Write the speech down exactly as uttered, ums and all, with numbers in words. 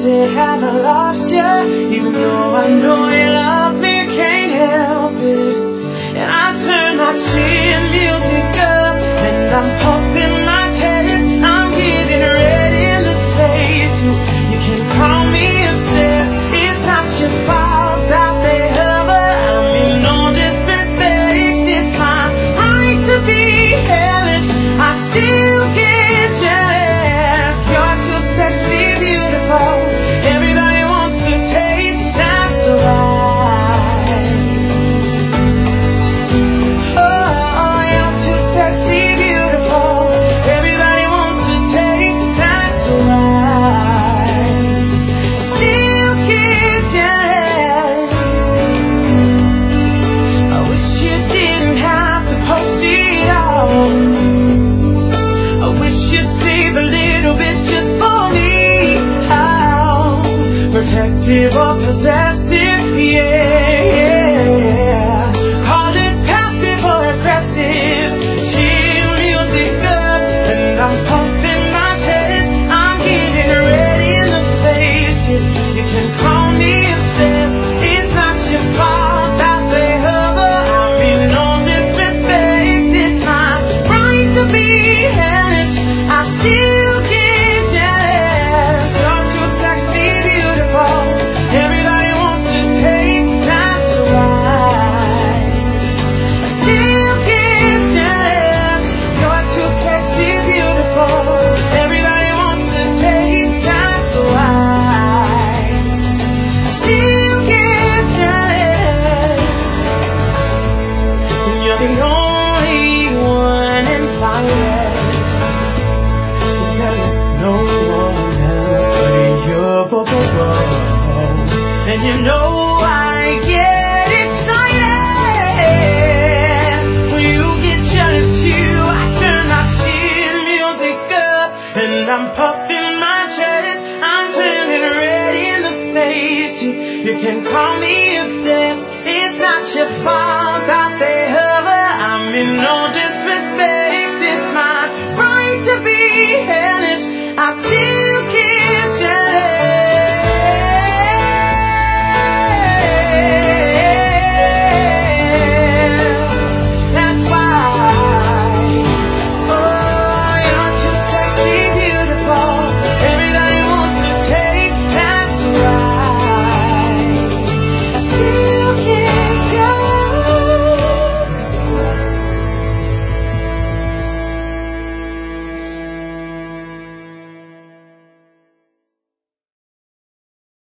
say have I lost you? Even though I know you love me, can't help it. And I turn my chin music up, and I'm pumping my chest. I'm getting ready to face you. You can call me obsessed. It's not your fault that they hover. I mean no disrespect. It's my right to be hellish. I still get jealous. You're too sexy, beautiful. Everybody wants to taste. That's right. Oh, you're too sexy, beautiful. Everybody wants to taste. That's right. Still get jealous. I wish you didn't have to post it all. I wish you'd save a little bit just for me. Oh, protective or possessive, yeah. Call it passive or aggressive. Chill music up, and I'm pumping my chest. I'm getting ready to face it. You can call me obsessed. It's not your fault that they hover. I mean no disrespect. It's my right to be hellish. I still get jealous. You're too sexy, beautiful. Everybody wants to take. That's right. I still get jealous. You're too sexy, beautiful. Everybody wants to taste. That's right. I still get jealous. And you're the only one invited. So there is no one else playable. And you know I get excited when you get jealous too. I turn my chill music up, and I'm puffing my chest. I'm turning red in the face. You, you can call me obsessed. It's not your fault. I